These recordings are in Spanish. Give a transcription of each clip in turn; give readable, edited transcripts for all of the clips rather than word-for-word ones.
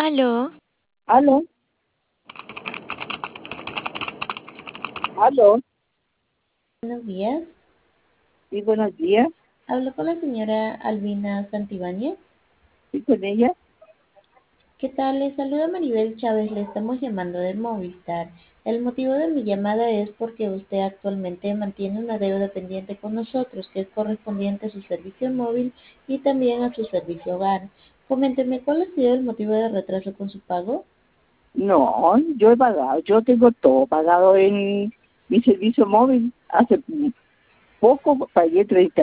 Aló, Aló, aló, Buenos días. sí, buenos días, Hablo con la señora Albina Santibáñez. sí, con ella. ¿Qué tal? Le saluda Maribel Chávez. Le estamos llamando de Movistar. El motivo de mi llamada es porque usted actualmente mantiene una deuda pendiente con nosotros, que es correspondiente a su servicio móvil y también a su servicio hogar. Coménteme, ¿cuál ha sido el motivo de retraso con su pago? No, yo he pagado, yo tengo todo pagado en mi servicio móvil. Hace poco pagué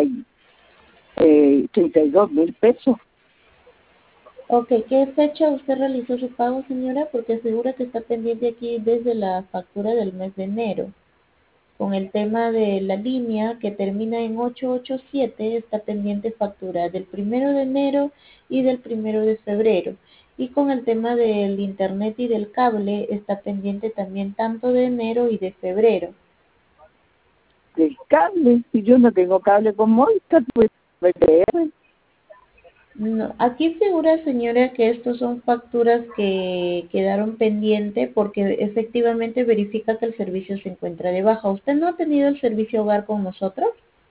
32.000 pesos. Ok, ¿qué fecha usted realizó su pago, señora? Porque asegura que está pendiente aquí desde la factura del mes de enero. Con el tema de la línea que termina en 887 está pendiente factura del 1 de enero y del 1 de febrero. Y con el tema del internet y del cable está pendiente también tanto de enero y de febrero. Del cable, si yo no tengo cable con Movistar, pues VPR. No, aquí figura, señora, que estos son facturas que quedaron pendientes porque efectivamente verifica que el servicio se encuentra de baja. ¿Usted no ha tenido el servicio hogar con nosotros?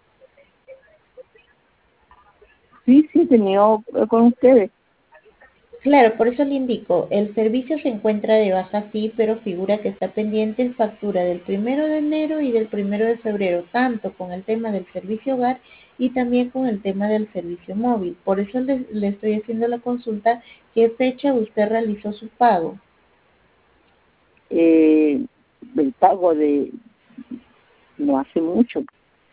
Sí, he tenido con ustedes. Claro, por eso le indico, el servicio se encuentra de baja sí, pero figura que está pendiente en factura del 1 de enero y del 1 de febrero, tanto con el tema del servicio hogar y también con el tema del servicio móvil. Por eso le estoy haciendo la consulta, ¿qué fecha usted realizó su pago? El pago de, no hace mucho,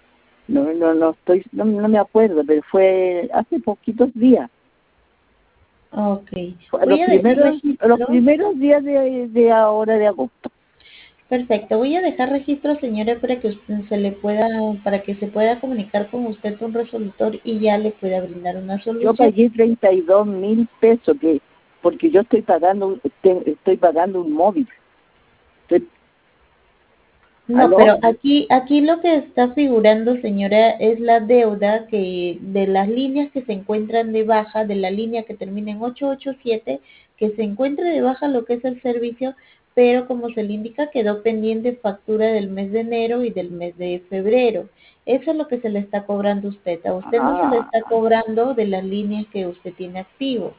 no me acuerdo, pero fue hace poquitos días. Ok, Fue voy a dejar los registro. primeros días de ahora de agosto. Perfecto, voy a dejar registro, señora, para que para que se pueda comunicar con usted un resolutor y ya le pueda brindar una Yo solución. pagué 32.000 pesos, porque yo estoy pagando un móvil. Estoy- No, ¿Aló? pero aquí lo que está figurando, señora, es la deuda que de las líneas que se encuentran de baja, de la línea que termina en 887, que se encuentra de baja lo que es el servicio, pero como se le indica, quedó pendiente factura del mes de enero y del mes de febrero. Eso es lo que se le está cobrando a usted. A usted no se le Ah, está cobrando de las líneas que usted tiene activo.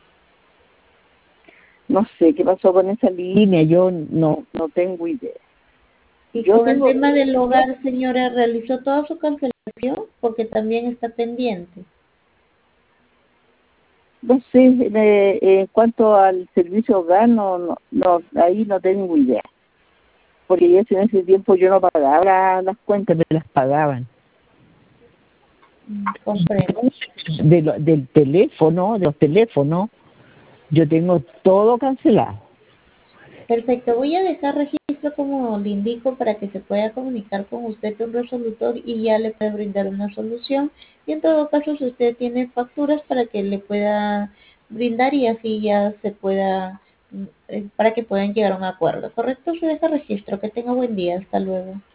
no sé qué pasó con esa línea, yo no tengo idea. Y Yo con el tengo, tema del hogar, señora, ¿realizó toda su cancelación? Porque también está pendiente. no sé, en cuanto al servicio hogar, ahí no tengo idea. Porque en ese tiempo yo no pagaba las cuentas, me las pagaban. Comprendo. Del teléfono, de los teléfonos, yo tengo todo cancelado. Perfecto. Voy a dejar registro como le indico para que se pueda comunicar con usted un resolutor y ya le pueda brindar una solución. Y en todo caso, si usted tiene facturas para que le pueda brindar y así ya se pueda, para que puedan llegar a un acuerdo. ¿Correcto? Se deja registro. Que tenga buen día. Hasta luego.